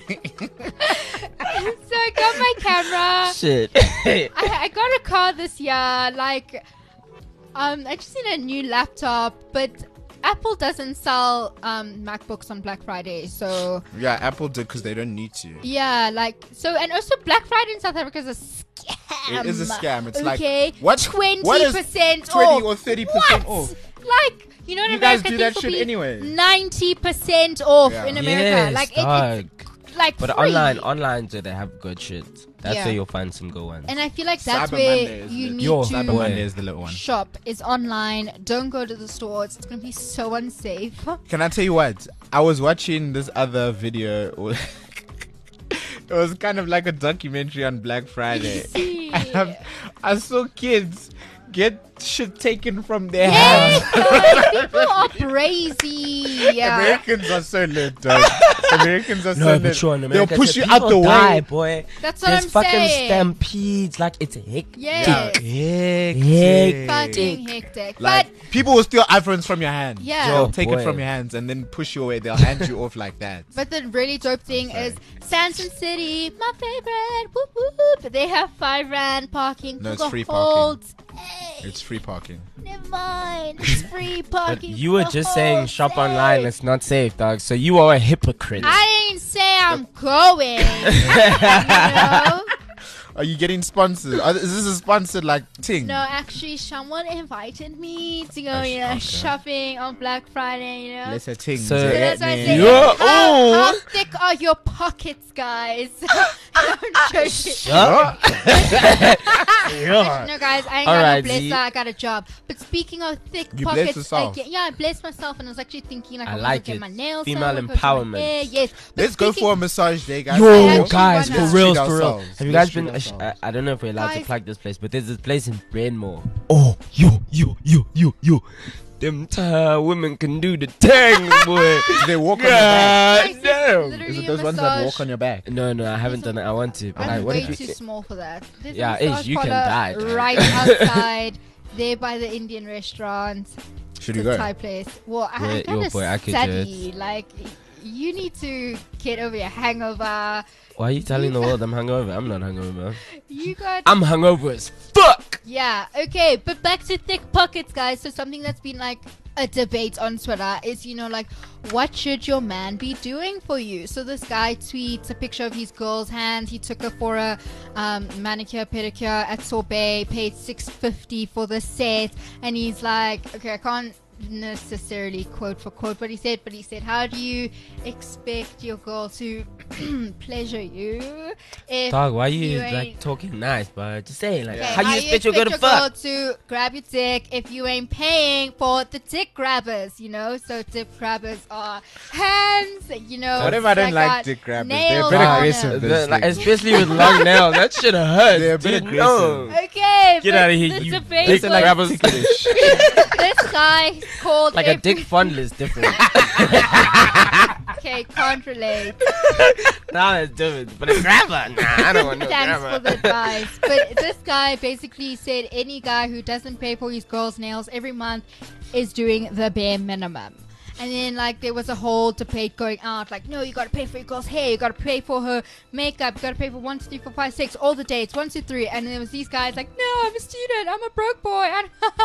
So I got my camera. Shit. I, I got a car this year. Like, um, I just need a new laptop, but Apple doesn't sell um MacBooks on Black Friday, so yeah, Apple did because they don't need to. yeah, like so, and also Black Friday in South Africa is a scam. It is a scam. It's okay, like what? twenty What is percent twenty off or thirty percent What? off? Like, you know, in You America, guys do things that will shit be anyway. ninety percent off Yeah. in America. Yes, like, it, dog. it's like But free. online, online, do they have good shit? That's Yeah. where you'll find some good ones. And I feel like that's Cyber where Monday is you the- need Yo, to Cyber Monday is the little one. shop. Is online. Don't go to the stores. It's gonna be so unsafe. Can I tell you what? I was watching this other video. It was kind of like a documentary on Black Friday. See? And I'm- I saw kids get shit taken from their hands. Yes, guys, people are crazy. Yeah. Americans are so lit, dog. Americans are so no, lit. but sure, in They'll America, push the you out the people die, way. boy. That's what There's I'm fucking saying. stampedes. Like, it's hectic. Yes. Hectic. Fucking hectic. Like, but people will steal iPhones from your hand. Yeah. They'll Yo, take boy. it from your hands and then push you away. They'll hand you off like that. but the really dope thing is Sanson City, my favorite. Whoop whoop. They have five rand parking No, for it's the free whole parking. day. It's free parking. Never mind. It's free parking. But you were for just the saying whole shop day. online. It's not safe, dog. So you are a hypocrite. I didn't say I'm going. you know? Are you getting sponsored? Are- Is this a sponsored like thing? No, actually, someone invited me to go, Oh, you know, okay. shopping on Black Friday, you know. Let's say ting. So- You So get that's why I me? say, Yeah, how, ooh. how thick are your pockets, guys? I'm joking. Huh? No, guys, I ain't got Alright, no bless Z. her, I got a job. But speaking of thick You blessed pockets, yourself. I get, yeah, I blessed myself, and I was actually thinking, like, I I, want like to get it. my nails Female done, I wanna go to my empowerment. hair, Yes. But Let's go speaking- for a massage day, guys. I Yo, actually guys, wanna- for real, Let's treat for real. ourselves. Have you Let's guys been? treat Uh, sh- ourselves. I, I don't know if we're allowed to Guys. plug this place, but there's this place in Brandmore. Oh, yo, yo, yo, yo, yo. Them tired women can do the thing, boy. Do they walk on your back? Guys, God it's damn. literally Is it a those ones that massage. walk on your back? No, no, I haven't done it. I want to. But I'm like, what way if too you? small for that. There's Yeah, a massage Ish, you can parlor die, dog. right outside there by the Indian restaurant. Should It's you a go? Thai place. Well, I Yeah, gotta yo, boy, I could study. Like, you need to get over your hangover. Why are you telling the world I'm hungover? I'm not hungover. You got I'm hungover as fuck. yeah. Okay, but back to thick pockets, guys. So something that's been like a debate on Twitter is, you know, like, what should your man be doing for you? So this guy tweets a picture of his girl's hand. He took her for a um, manicure pedicure at Sorbet, paid six fifty for the set, and he's like, okay, I can't necessarily quote for quote what he said, but he said, how do you expect your girl to pleasure you if Dog, why you, you like ain't- talking nice, but just say like, Okay, how you expect your girl to fuck? girl to grab your dick if you ain't paying for the dick grabbers, you know? So dick grabbers are hands, you know. What if I don't that like got dick grabbers? They're nails a bit on aggressive. them. The- this like, thing. especially with long nails, that shit hurts. They're a bit dude, no. aggressive. Okay, Get but out of here, the you debate dick was- grabbers. this guy called Like a every- dick fondler is different. Okay, can't relate. Nah, it's different. But a grabber, nah, I don't want no Thanks grabber. for the advice. But this guy basically said any guy who doesn't pay for his girl's nails every month is doing the bare minimum. And then, like, there was a whole debate going out, like, no, you gotta pay for your girl's hair, you gotta pay for her makeup, you gotta pay for one, two, three, four, five, six, all the dates, one, two, three. And then there was these guys like, no, I'm a student, I'm a broke boy, and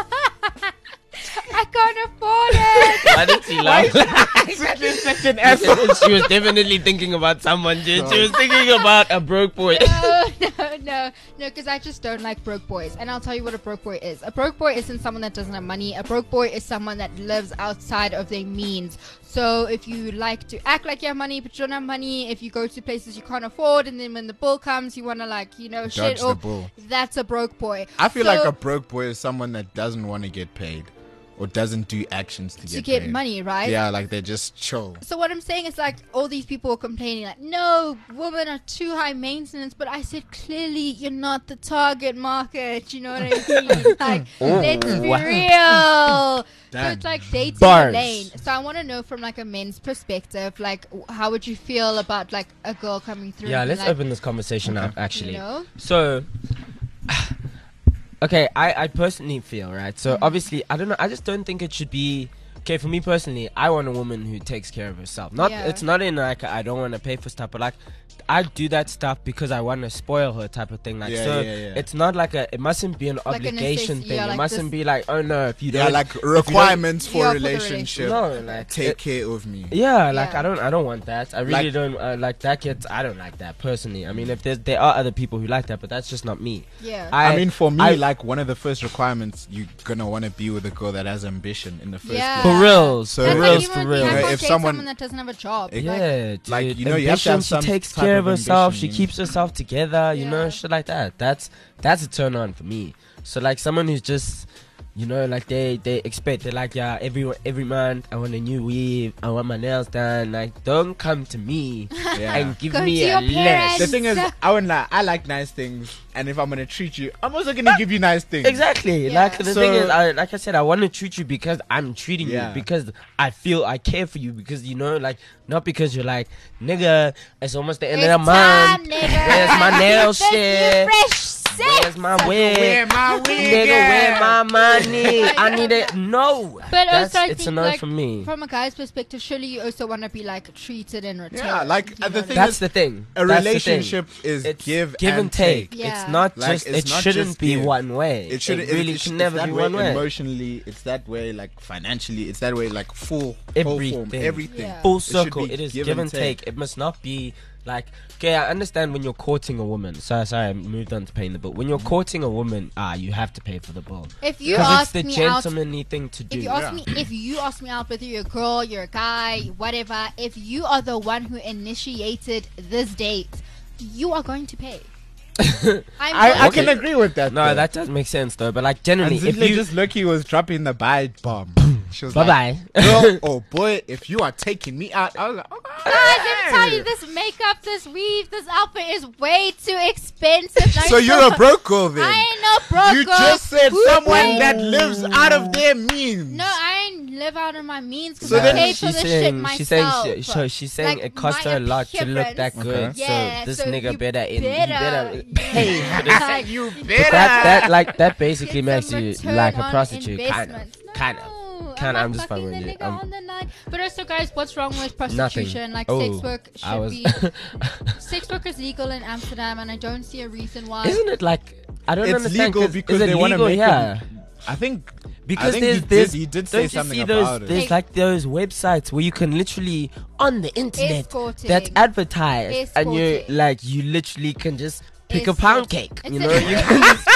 I can't afford it. Why did she laugh? Exactly, such an She was definitely thinking about someone, dude. She was thinking about a broke boy. No, no, no, no, because I just don't like broke boys. And I'll tell you what a broke boy is. A broke boy isn't someone that doesn't have money. A broke boy is someone that lives outside of their means. So if you like to act like you have money, but you don't have money, if you go to places you can't afford, and then when the bill comes, you want to, like, you know, Dodge shit the off, bull. that's a broke boy. I feel So- like a broke boy is someone that doesn't want to get paid or doesn't do actions to, to get get paid. money, right? Yeah, like they're just chill. So what I'm saying is, like, all these people are complaining, like, no, women are too high maintenance. But I said, clearly, you're not the target market. You know what I mean? Like, let's be real. So Damn. it's like dating Bars. a lane. So I want to know from, like, a men's perspective, like, w- how would you feel about, like, a girl coming through? Yeah, and let's like, open this conversation up, actually. You know? So, okay, I, I personally feel, right? So, obviously, I don't know. I just don't think it should be. Okay, for me personally, I want a woman who takes care of herself. Not, Yeah. It's not in like I don't want to pay for stuff, but like I do that stuff because I want to spoil her type of thing. Like, Yeah, so yeah, yeah. it's not like a. It mustn't be an Like a obligation necessity, thing. yeah, it like mustn't this- be like, oh no, if you don't. Yeah, like if you don't- requirements for Yeah, a for the relationship. No, like Take it- care of me. Yeah, like Yeah. I don't, I don't want that. I really Like- don't uh, like that. Gets, I don't like that personally. I mean, if there's, there are other people who like that, but that's just not me. Yeah. I, I mean, for me, I- like one of the first requirements, you're gonna want to be with a girl that has ambition in the first Yeah. For place. For real. So That's for like real. even For with me. real. I You know, can't if date someone- someone that doesn't have a job. Ex- Like, Yeah, dude. Like, you know, you have to have ambition, some she takes type care of of herself. ambition, She you know? keeps herself together. You know, Yeah. shit like that. That's that's a turn on for me. So like someone who's just, you know, like they they expect, they're like, yeah, every every month I want a new weave, I want my nails done. Like, don't come to me Yeah. and give Go me to a your list. parents. The thing is, I wouldn't lie. I like nice things, and if I'm gonna treat you, I'm also gonna give you nice things. Exactly. Yeah. Like the So- thing is, I, like I said, I want to treat you because I'm treating Yeah. you, because I feel I care for you, because you know, like, not because you're like, nigga, it's almost the end it's of the time, month. nigga. Where's my nail This new shit? fresh sex. Where's my wig? Where my wig Nigga, at? where my money? I need it. No. But That's, also, I it's think, a no like, for me. from a guy's perspective, surely you also want to be like treated in return. Yeah, like, You uh, the know thing what I That's the thing. A That's the thing. relationship is It's give, give and take. Yeah. It's not Like, just. it's it not shouldn't just be give. one way. It should. It really it's, can it's never that be way one way. Emotionally, it's that way. Like financially, it's that way. Like full, full form, Everything. everything. Yeah. Full should circle. be It is give give and and take. It must not be like, okay, I understand when you're courting a woman. So sorry, I moved on to paying the bill. When you're courting a woman, ah, you have to pay for the bill. If you Because it's ask the me out, gentlemanly thing to do. if you ask Yeah. me, if you ask me out, whether you're a girl, you're a guy, whatever, if you are the one who initiated this date, you are going to pay. I'm I, I going can to- agree with that. No, though. that does make sense though. But like And generally, if Zinhle you just Loki was dropping the bye bomb. She was bye like, bye. girl, oh boy, if you are taking me out, I was like, okay. Guys, let me tell you, this makeup, this weave, this outfit is way too expensive. Now So you you're still- a broke girl then? I ain't no broke You girl. just said Who someone paid- that lives out of their means. No, I ain't live out of my means because So I then paid for she's this shit saying, myself. she's saying, she, so she's saying Like, it cost my her a lot to look that appearance- good. Okay. Yeah, so this so nigga you better, in, better, he better you pay know, for this. like, you But better. that, that like that basically get makes some you return like a on prostitute, kind of, investment. kind of. No, Kinda, I'm, I'm not just fucking fucking the with you. nigga I'm- on the night. But also, guys, what's wrong with Nothing. prostitution? Like, Oh, sex work I should was. be. Sex work is legal in Amsterdam, and I don't see a reason why. Isn't it like I don't It's understand legal 'cause because is it they want to legal? make Yeah. it. I think Because I think there's he did- there's he did don't say you something see those about it. there's Hey. like those websites where you can literally on the internet Escorting. that's advertised and you Escorting. like you literally can just pick a pound Escorting. cake. It's You an- know, you can just,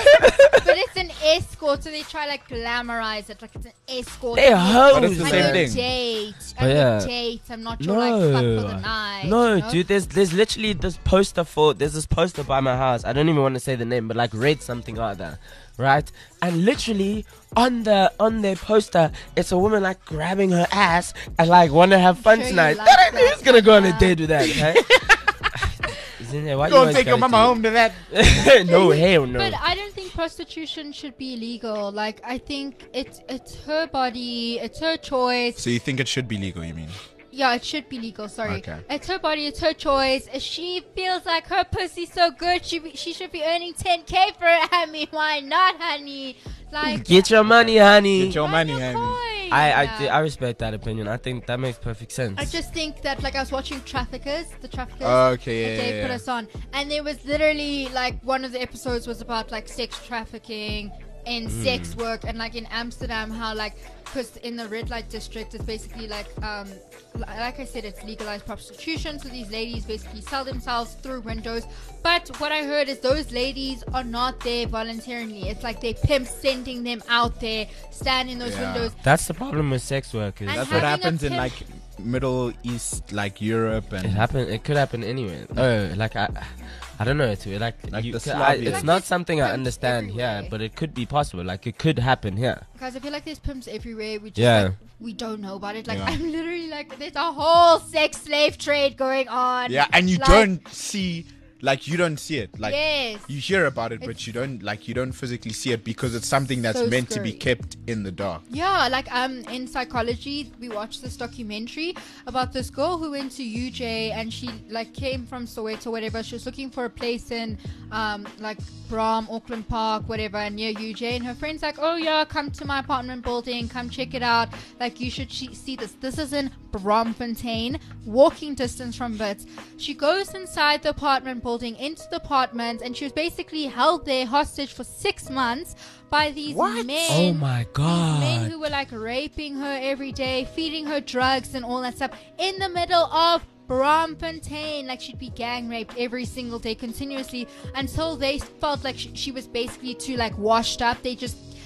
But it's an escort, so they try like glamorize it, like it's an escort. they're hoes. But it's the I'm same gonna thing. date. But I'm yeah. gonna date. I'm not your like fuck for the No. night. No, you know? dude, there's there's literally this poster for there's this poster by my house. I don't even want to say the name, but like read something like that, right? And literally on the on their poster, it's a woman like grabbing her ass and like want to have fun Sure you tonight. like That- that, Who's gonna go on a yeah. date with that? Okay? Isn't it? Why Go you and always take your gotta mama do- home to that. No, hell no. But I don't think prostitution should be legal. Like I think it's it's her body, it's her choice. So you think it should be legal? You mean? Yeah, it should be legal. Sorry, Okay. it's her body, it's her choice. If she feels like her pussy's so good, she be, she should be earning ten k for it. I mean, why not, honey? Like Get your money, honey. Get your find money, your honey. coin. I I, do- I respect that opinion. I think that makes perfect sense. I just think that like I was watching Traffickers, the Traffickers. Okay, that yeah, they yeah, put yeah. us on, and there was literally like one of the episodes was about like sex trafficking and Hmm. sex work, and like in Amsterdam, how like because in the red light district, it's basically like um li- like I said, it's legalized prostitution. So these ladies basically sell themselves through windows. But what I heard is those ladies are not there voluntarily. It's like they pimps sending them out there, stand in those Yeah. windows. That's the problem with sex workers. And That's what having a happens in pimp- like Middle East, like Europe, and It happen. It could happen anywhere. Oh, like I, I don't know. It's like, Like you the could- I, Slavians. it's Like not there's something I pimps understand here, everywhere. but it could be possible. Like it could happen here. Guys, I feel like there's pimps everywhere. We just Yeah. like, we don't know about it. Like Yeah. I'm literally like there's a whole sex slave trade going on. yeah, and you Like, don't see, like you don't see it, like yes. you hear about it, but It's- you don't, like you don't physically see it because it's something that's So meant to be scary. kept in the dark. Yeah, like um in psychology, we watched this documentary about this girl who went to U J and she like came from Soweto, whatever. She was looking for a place in um like Bram, Auckland Park, whatever, near U J. And her friend's like, "Oh yeah, come to my apartment building, come check it out. Like you should she- see this. This is in Bromfontein, walking distance from Wits." She goes inside the apartment building, into the apartment, and she was basically held there hostage for six months by these What? men. Oh my These men god! who were like raping her every day, feeding her drugs and all that stuff in the middle of Bromfontein. Like she'd be gang raped every single day continuously until they felt like she, she was basically too like washed up. They just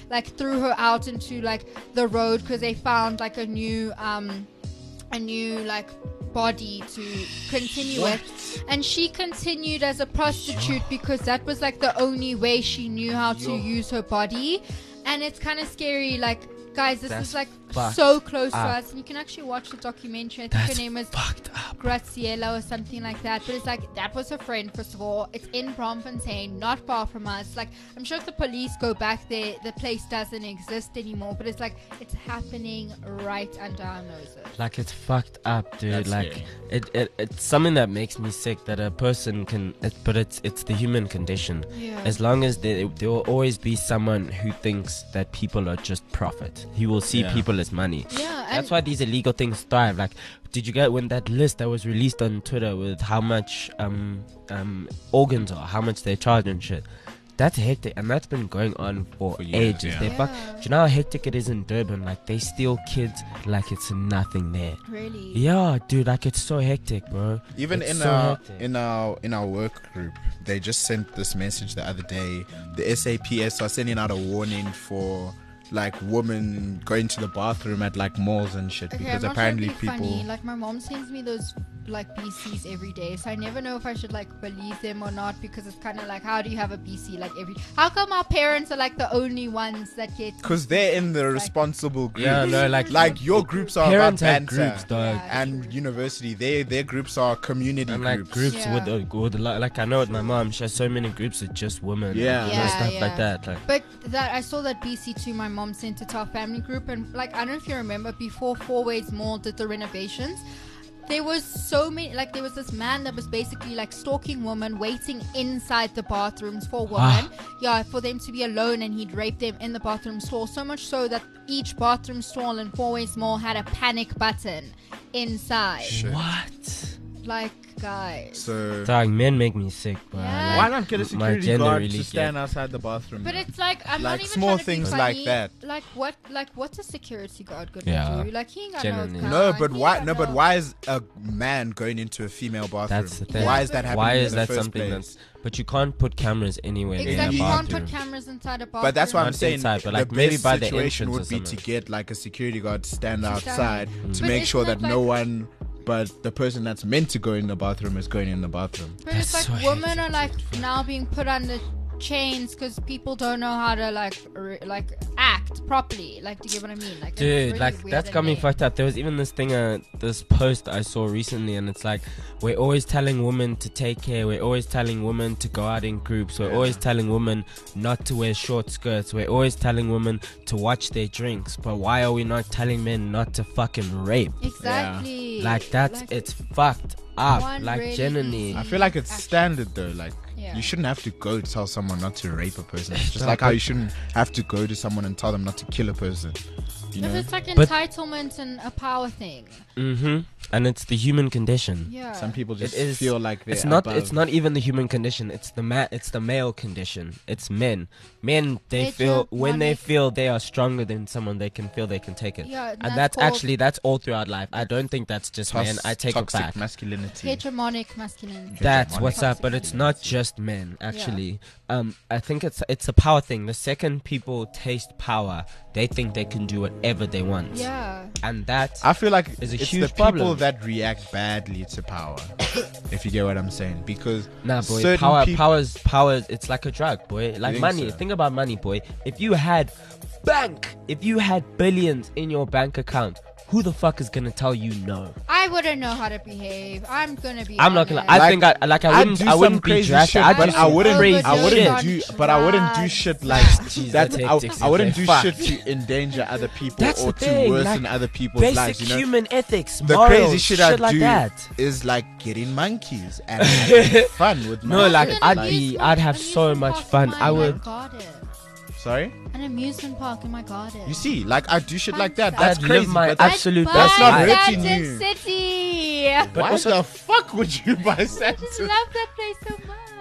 like threw her out into like the road because they found like a new um a new like body to continue with, and she continued as a prostitute because that was like the only way she knew how to use her body. And it's kind of scary, like, guys, this That's is like fucked so close to up. us, and you can actually watch the documentary. I think That's her name is fucked up. Graciela or something like that. But it's like, that was her friend, first of all. It's in Braamfontein, not far from us. Like, I'm sure if the police go back there, the place doesn't exist anymore. But it's like, it's happening right under our noses. Like, it's fucked up, dude. That's like scary. it, it it's something that makes me sick that a person can it, but it's it's the human condition. Yeah. As long as there, there will always be someone who thinks that people are just profit. He will see Yeah. people as money. Yeah, and That's why these illegal things thrive. Like, did you get when that list that was released on Twitter with how much um um organs are, how much they charge and shit? That's hectic, and that's been going on for, For years, ages. yeah. They fuck. Yeah. Do you know how hectic it is in Durban? Like, they steal kids like it's nothing there. really. Yeah, dude, like it's so hectic, bro. Even It's in so our hectic. in our in our work group, they just sent this message the other day. The S A P S are sending out a warning for like women going to the bathroom at like malls and shit Okay, because I'm not apparently trying to be people. funny. Like, my mom sends me those like B Cs every day, so I never know if I should like believe them or not, because it's kind of like, how do you have a B C like every? How come our parents are like the only ones that get? Because they're in the responsible group. Yeah, no, like like your groups are parents about have banter, groups, dog. Yeah. and university, they their groups are community And like groups. groups Yeah. with, uh, with like, like I know with my mom, she has so many groups with just women. Yeah. and Yeah, stuff yeah. like that. Like, But that I saw that B C too. My mom sent it to our family group, and like, I don't know if you remember, before Four Ways Mall did the renovations, there was so many, like, there was this man that was basically like stalking women, waiting inside the bathrooms for women, yeah, for them to be alone, and he'd rape them in the bathroom stall. So much so that each bathroom stall in Four Ways Mall had a panic button inside. Shit. what? Like, guys. So Dog, men make me sick, bro. Yeah. why not get a My security gender guard really to stand get- outside the bathroom? But it's like, I'm Like not even small trying to things be like funny. that. Like what? Like what's a security guard gonna Yeah. do? Like, he ain't got Genuinely. no. No, gun, but he why? ain't No, got but no- why is a man going into a female bathroom? That's the thing. Why Yeah, is that but- happening? Why in is the that first something place? that's? But you can't put cameras anywhere Exactly, in you a can't bathroom. put cameras inside a bathroom. But that's why I'm Not saying inside, but the like maybe best by the situation entrance would or be to something. get like a security guard to stand To outside stand. to But make isn't sure it that no like- one but the person that's meant to go in the bathroom is going in the bathroom. But it's That's like so women hectic. are like now being put under chains because people don't know how to like re- like act properly. Like, do you get what I mean? Like, it's Dude, really like weird that's and got me lame. fucked up. There was even this thing, uh, this post I saw recently, and it's like, we're always telling women to take care. We're always telling women to go out in groups. We're Yeah. always telling women not to wear short skirts. We're always telling women to watch their drinks. But why are we not telling men not to fucking rape? Exactly. Like that's Like, it's fucked up. One Like really genuinely. easy- I feel like it's Action. standard though. Like Yeah. you shouldn't have to go to tell someone not to rape a person. It's just Stop like how it. you shouldn't have to go to someone and tell them not to kill a person. You If know? it's like But- entitlement and a power thing. Mm-hmm. And it's the human condition. Yeah. Some people just It is- feel like they're It's not. above. It's not even the human condition. It's the ma- It's the male condition. It's men. Men. They They're feel when they hegemonic. feel they are stronger than someone, they can feel they can take it. Yeah, and that's that's called- actually that's all throughout life. I don't think that's just Tos- men. I take it toxic back. masculinity. Hegemonic masculinity. That's hegemonic. what's up, but it's not just men. Actually, um, I think it's it's a power thing. The second people taste power, they think they can do whatever they want, Yeah. and that I feel like Is a it's huge the people problem. that react badly to power. If you get what I'm saying, because Nah, boy. certain Power, peop- powers, powers. It's like a drug, boy. Like think money. so? Think about money, boy. If you had bank, if you had billions in your bank account, who the fuck is gonna tell you no? I wouldn't know how to behave. I'm gonna be. I'm not gonna. honest. I Like, think I like. I I'd wouldn't. do I some wouldn't be crazy drastic. shit, I'd but do I some wouldn't. crazy I wouldn't shit. overdose do. on But I wouldn't do drugs. shit like Jeez, that. that's I, hectic, I wouldn't C J. do Fuck. shit to endanger other people That's or the to thing, worsen like, other people's Basic lives. You know, human ethics, the morals, crazy shit, I'd like do that. is like getting monkeys and having fun with No, monkeys. like, An I'd amusement- be- I'd have so amusement much park in fun. my- I my would- garden. Sorry, An amusement park in my garden. you see, like I do shit like that. I'd That's live crazy. my but that's, absolute I'd best buy That's not life. hurting Sandton you. City. But why also- the fuck would you buy I Samsung? just love that place so much.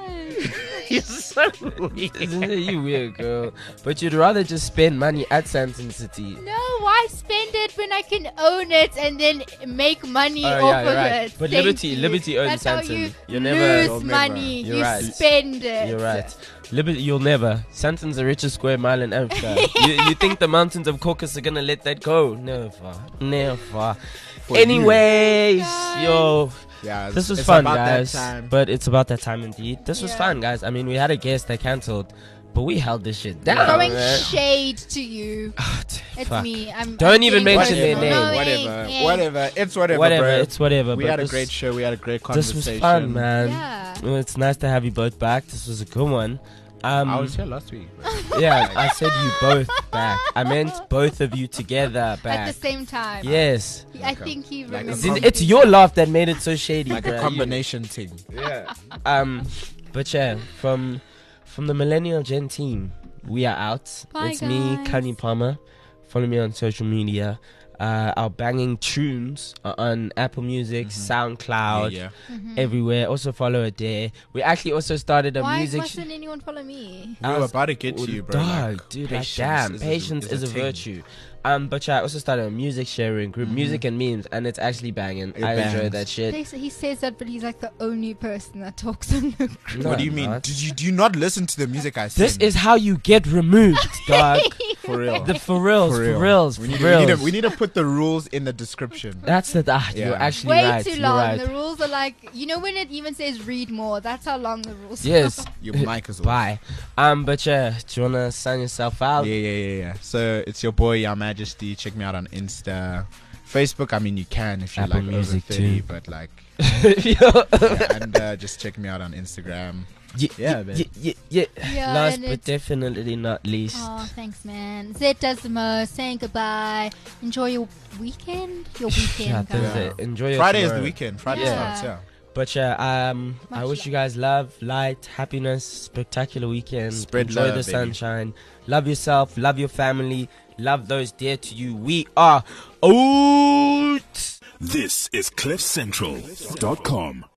You're so weird. Isn't it? You weird girl. But you'd rather just spend money at Sandton City. No, why spend it when I can own it and then make money Oh, off yeah, of you're right. it? But Thank Liberty- you. Liberty owns That's how Sandton. you You're never- lose you'll never. money. You're you right. spend it. You're right. Liberty, you'll never. Sandton's the richest square mile in Africa. you, you think the mountains of Caucasus are gonna let that go? Never. Never. For Anyways, Guys. yo. Yeah, This was it's fun, about that guys. time. But it's about that time indeed. This was Yeah. fun, guys. I mean, we had a guest that cancelled, but we held this shit down. Throwing man. shade to you. It's Fuck. me. I'm, Don't I'm even being mention their personal. name. No, Whatever, yeah. whatever. It's whatever, Whatever, bro. it's whatever. We but had a this- great show. We had a great This conversation. was fun, man. Yeah. Well, it's nice to have you both back. This was a good one. Um, I was here last week. Bro. yeah, I said you both back. I meant both of you together back. At the same time. Yes. I Like a- think he like a remembers. It's, it's your laugh that made it so shady. Like bruh. a You- combination thing. Yeah. Um, but yeah, from from the Millennial Gen team, we are out. Bye, it's me, guys. Kanye Palmer. Follow me on social media. Uh, our banging tunes are on Apple Music, SoundCloud, Yeah, everywhere. Also follow it there. We actually also started a Why music. sh- mustn't anyone follow me? yeah. We I were was- about to get to you, bro. Dog, like, dude, like patience damn, is a- patience is is a, thing. virtue. Um, but yeah, I also started a music sharing group, music and memes, and it's actually banging. It I enjoy bangs. that shit. They say- He says that, but he's like the only person that talks on the group. No, What do you I'm mean? not. Did you do you not listen to the music I sent? This is how you get removed, dog. for real. The for reals, For for real. reals, We need, for we, need to, reals. we need to put the rules in the description. That's the ah, Yeah. you're actually Way right. too You're long. right. The rules are like, you know, when it even says read more, that's how long the rules are. Yes. Your mic is off. Bye. Um, but yeah, do you wanna sign yourself out? Yeah, yeah, yeah, yeah. So it's your boy, Your Majesty. Check me out on Insta. Facebook, I mean, you can if you're Apple like Music over thirty, too. but like, Yo. yeah, and uh, just check me out on Instagram. yeah, Yeah, yeah, man. yeah, yeah, yeah. Yeah, Last and but it's- definitely not least. Oh, thanks, man. Zed does the most. Saying goodbye. Enjoy your weekend. Your weekend, Yeah, guys. Thursday. Enjoy your Friday is the tomorrow. weekend. Friday Yeah. starts, yeah. But yeah, um, I Much wish you guys love, light, happiness, spectacular weekend. Spread Enjoy love, the baby. sunshine. Love yourself. Love your family. Love those dear to you. We are out. This is cliff central dot com.